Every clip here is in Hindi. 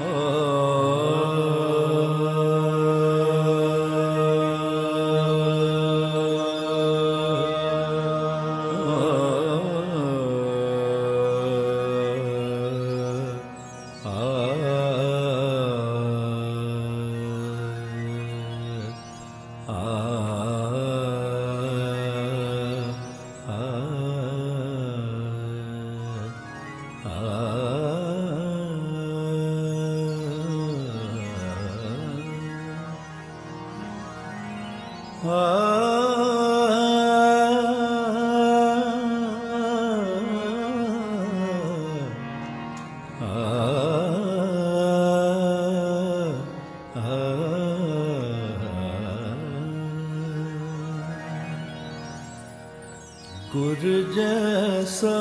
गुर जैसा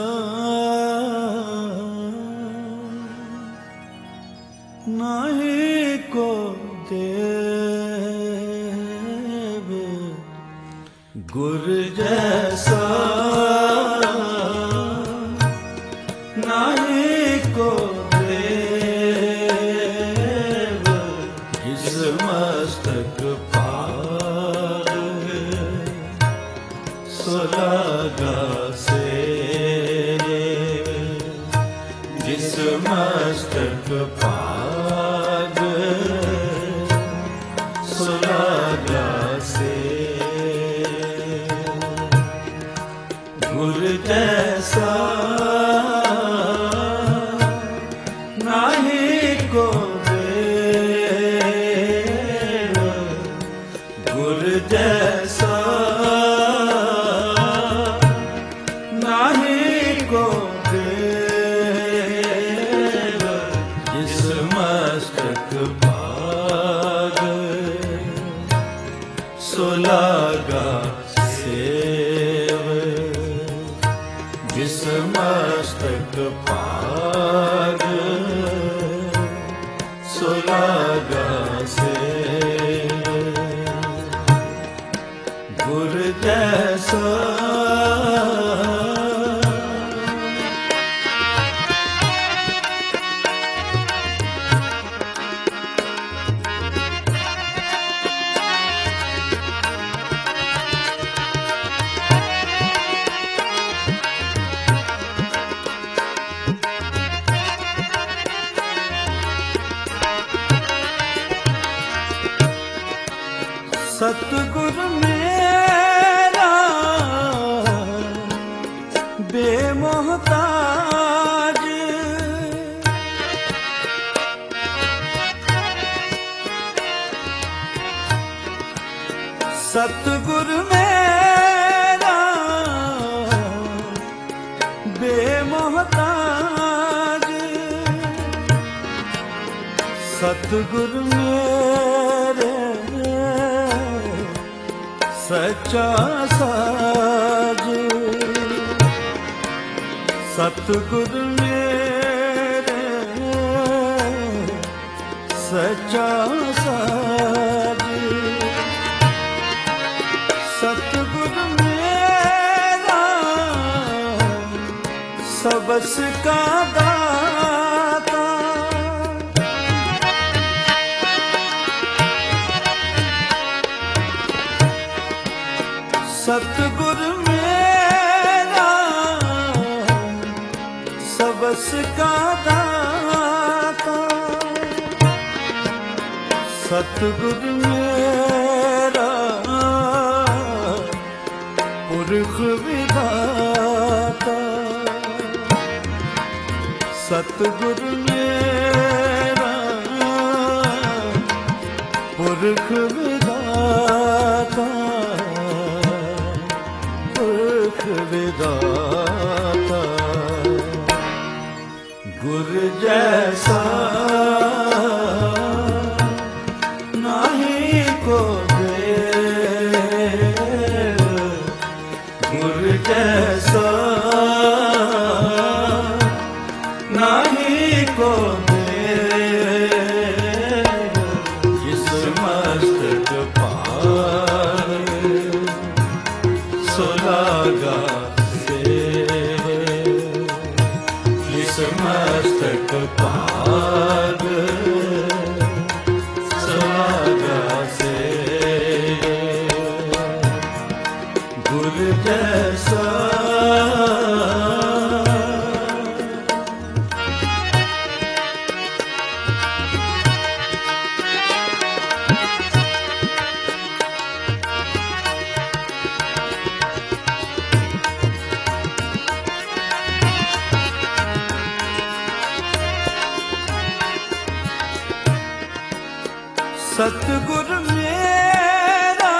नहीं को देव, गुर जैसा नहीं को देव, जिस मस्तक पाग सुलागा से, जिस मस्तक पाग सुलागा से, गुर जैसा नहीं को देव, गुर जैसा नहीं को देव, जिस मस्तक पाग सुलागा सेव, जिस मस्तक पाग सुलागा सेव, गुर जैसा सतगुरु मेरा बेमोहताज, सतगुरु मेरा बेमोहताज, सतगुरु मेरे सच्चा साज, सतगुरु मेरे सच्चा साज, सतगुरु मेरा सबस का दाता, सतगुरु मेरा सबस का दाता, सतगुरु मेरा पुरख विधाता, सतगुरु मेरा पुरख विधाता, विधाता, गुर जैसा नहीं को देव, गुर जैसा नहीं को देव, जिस मस्तक पाग सुलागा सेव, जिस मस्तक पाग सतगुर मेरा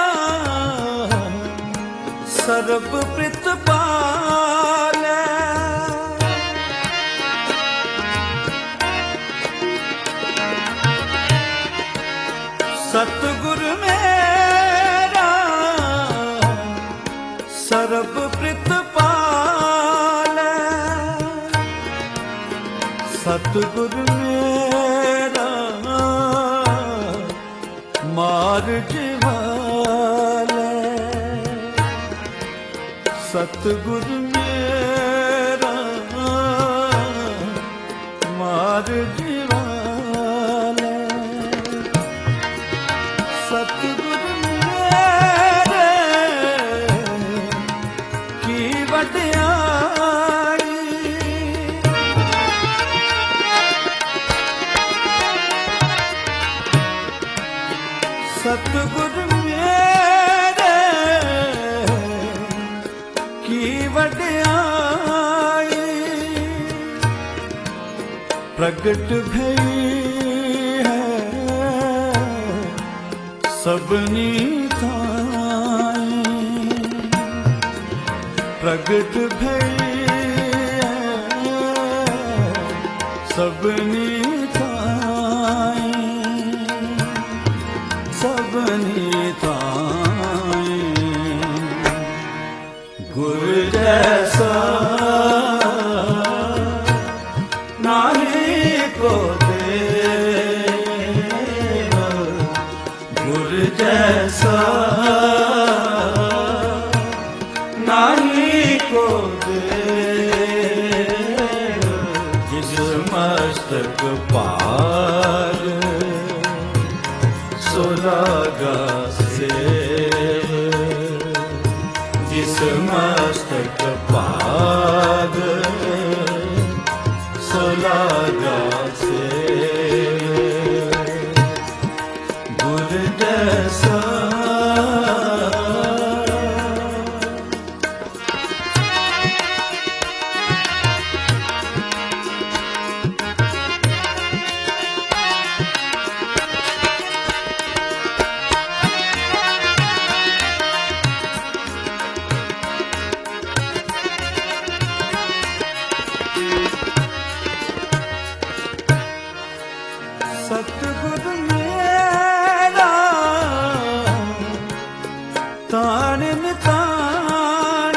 सर्ब प्रितपालै, सतगुर मेरा सर्ब प्रितपालै, सतगुर मेरा मार्ग वालै, सतगुर मेरा मार्ग वालै, सतगुर मेरे की वड्याई, सतगुर मेरे की वड्याई, प्रगट भई है सबनी थाई, प्रगट भई है सबनी थाई, सबनी थाई। गुर जैसा नाहीं को देव, गुर जैसा नाहीं को देव, जिस मस्तक पार सो लागा सेव, जिस मस्तक पार सो लागा सेव, गुर जैसा सतगुर मेरा तान तान,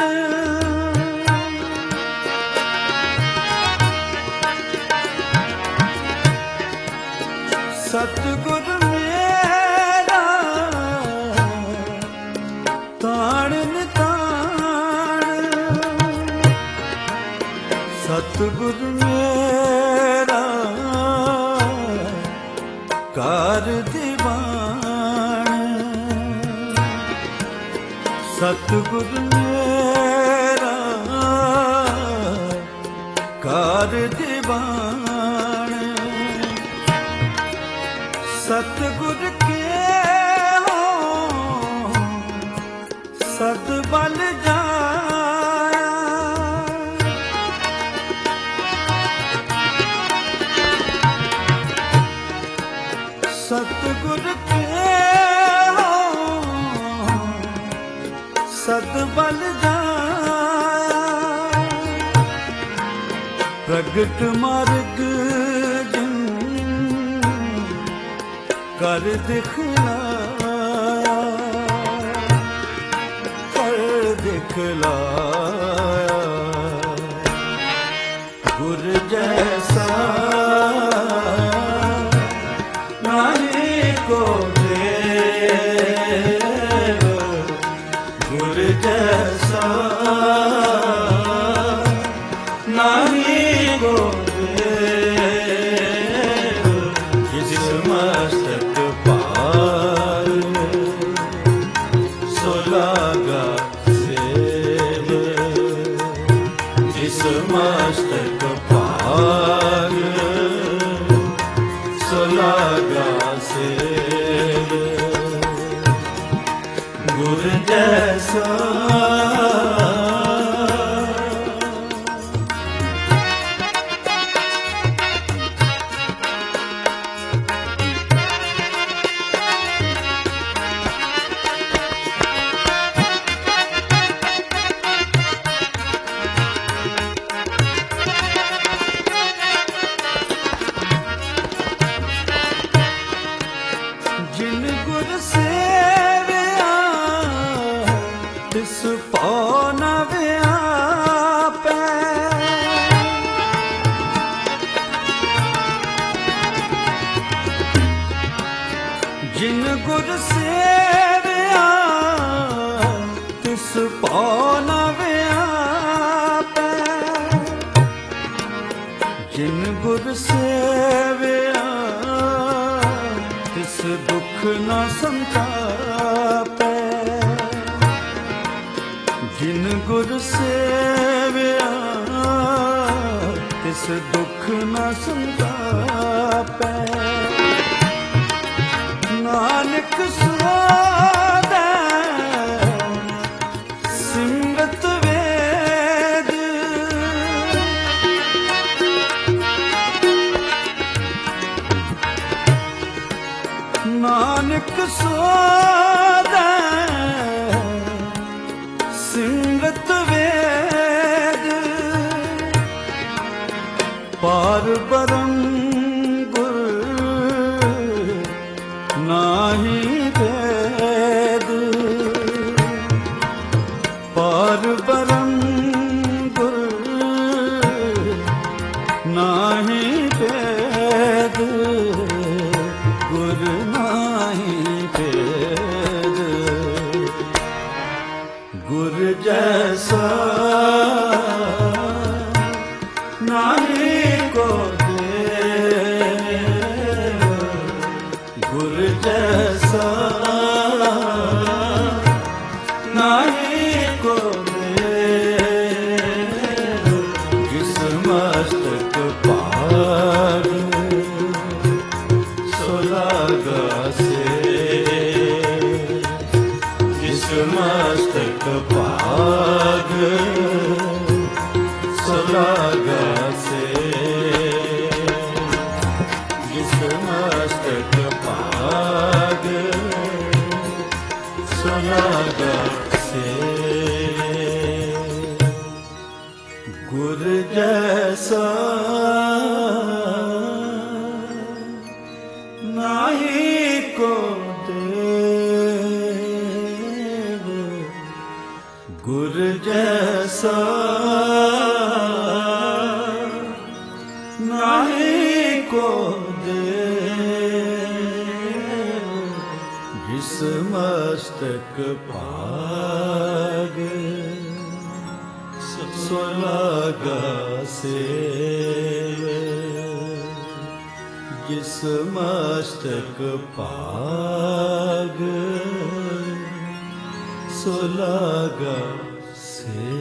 सतगुर मेरा तान तान, सतगुर मेरा कार दीवान, सतगुर मेरा कार दीवान, सतगुर के हो सत बल जाया, सतगुर के हो सत बल जाया, प्रगट मार्ग जिन कर दिखलाया, कर दिखलाया, गुर जैसा नाहीं को देव, गुर जैसा नाहीं को देव, जिस मस्तक पार सो लागा सेव, जिस मस्तक पार सो लागा सेव, गुर जैसा ਗੁਰ ਸੇਵਿਆ ਤਿਸ ਭਉ ਨ ਵਿਆਪੈ। ਜਿਨ ਗੁਰ ਸੇਵਿਆ ਤਿਸ ਦੁਖ ਨ ਸੰਤਾਪੈ। ਜਿਨ ਗੁਰ ਸੇਵਿਆ ਤਿਸ ਦੁਖ ਨ ਸੰਤਾਪੈ। ਨਾਨਕ ਸੁਆਦੈ ਸਿਮਰਤ ਵੇਦ। ਨਾਨਕ ਸੁਆਦੈ ਸਿਮਰਤ ਵੇਦ। ਪਾਰ ਬ੍ਰਹਮ ਨਾਹੀ ਭੇਦ। ਪਾਰ ਬ੍ਰਹਮ ਗੁਰ ਨਾਹੀ ਭੇਦ। ਗੁਰ ਨਾਹੀ ਭੇਦ। ਗੁਰ ਜੈਸਾ ਨਾਹੀ ਕੋ ਗੁਰ ਜੈਸਾ ਨਾਹੀ ਕੋ ਦੇਵ। ਜਿਸ ਮਸਤਕ ਭਾਗ ਸੋ ਲਾਗਾ ਸੇਵ। ਜਿਸ ਮਸਤਕ ਭਾਗ ਸੋ ਲਾਗਾ ਸੇਵ। ਜਿਸ ਮਸਤਕ ਭਾਗ ਸੋ ਲਾਗਾ ਸੇਵ। ਗੁਰ ਜੈਸਾ ਨਾਹੀ ਕੋ ਦੇਵ। ਗੁਰ ਜੈਸਾ ਨਾਹੀ ਕੋ ਜਿਸ ਮਸਤਕ ਭਾਗ ਸੋ ਲਾਗਾ ਸੇਵ। ਜਿਸ ਮਸਤਕ ਭਾਗ ਸੋ ਲਾਗਾ ਸੇਵ।